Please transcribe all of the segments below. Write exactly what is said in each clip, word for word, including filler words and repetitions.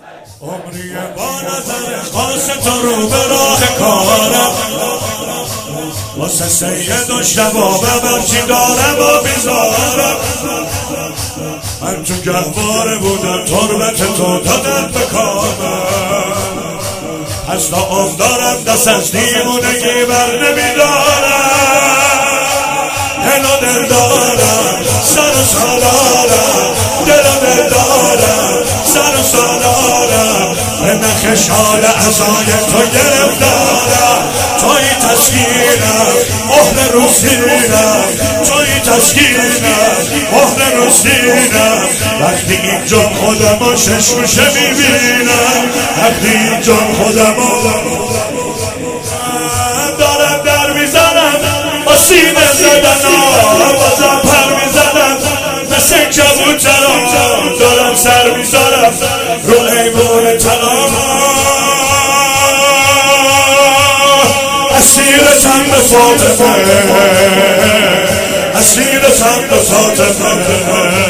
عمری با نظر خاص تو رو به راه کارم، واسه سید و شباب برچی دارم و بیزارم. من تو گهواره بودم تربت تو دادم به کارم، از تا عمر دارم دست از دیوونگی بر نمیدارم. دل و دل دارم سر و سالارم، دل و دل دارم سر و سالارم. به نخ شال عزای تو گرفتارم، توی تسکینم مهر رو سینم، توی تسکینم مهر رو سینم. وقتی اینجا خودمو شش گوشه میبینم، وقتی اینجا خودمو دارم در میزنم با سینه زدنم، بازم پر میزنم مثل کبوترم، دارم سر میزارم رو ایوون تنام. اسیرتم به فاطمه، اسیرتم به فاطمه.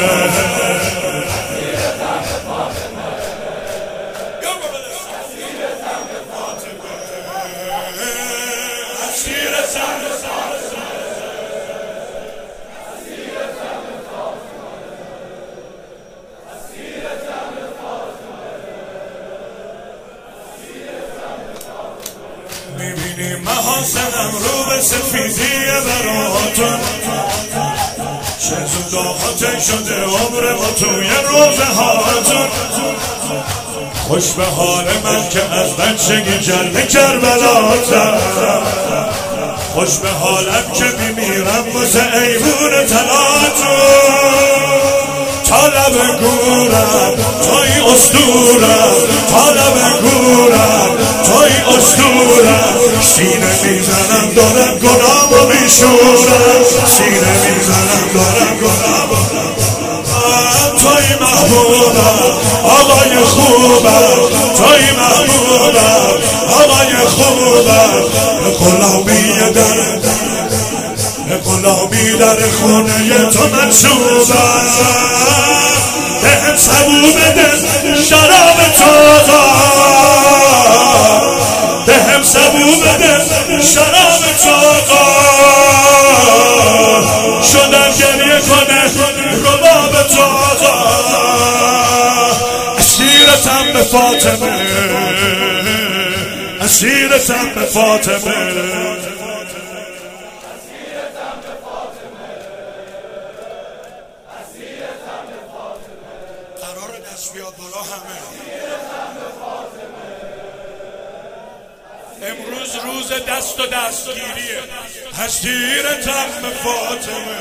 میبینی محاسنم رو به سفیدی براتون، چه زود آخاته شده عمر ما توی روزه هاتون. خوش به حال من که از بچگی جلد کربلاتم، خوش به حالم که میمیرم واسه ایوون تلاتون. تا لب گورم توی اسطورم، تا لب گورم توی اسطورم. سینه میزنم دارم گناهمو میشورم، سینه میزنم دارم گناهمو. توی محبوبم آقای خوبم، توی محبوبم آقای خوبم. به غلامی در به غلامی در خونه تو منصوبم. دهم سبو بده شراب تازه، دهم سبو بده شراب تازه. شدم گریه کنه رباب تازه. اسیرتم به فاطمه، اسیرتم به فاطمه. قرار دست بیاد بالا همه. امروز روز دست و دستگیریه. اسیرتم به فاطمه.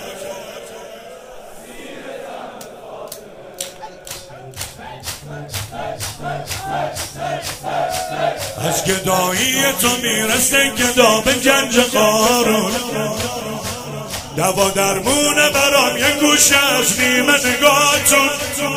از گدایی تو میرسه گدا به گنج قارون، دوا درمونه برام یه گوشه از نیمه نگاهتون.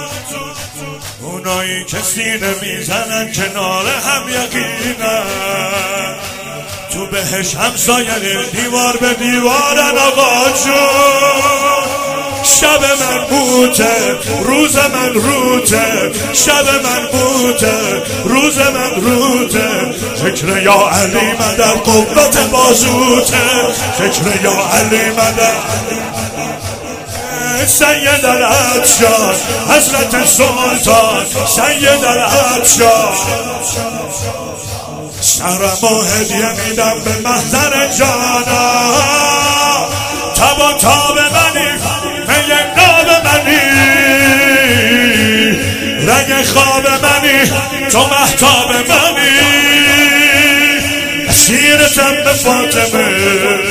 اونایی که سینه میزنن کنار هم یقینن، تو بهش همسایه دیوار به دیوارن آقاجون. شب من بوته روز من روته، شب من بوته روز من روته. فکر یا علی من در قوت بازوته، فکر یا علی من در سید العطشان حضرت سلطان، سید العطشان. سرمو هدیه میدم به محضر جانا، تب و تاب منی میگناب منی، رنگ خواب منی تو مهتاب منی. اسیرتم به فاطمه.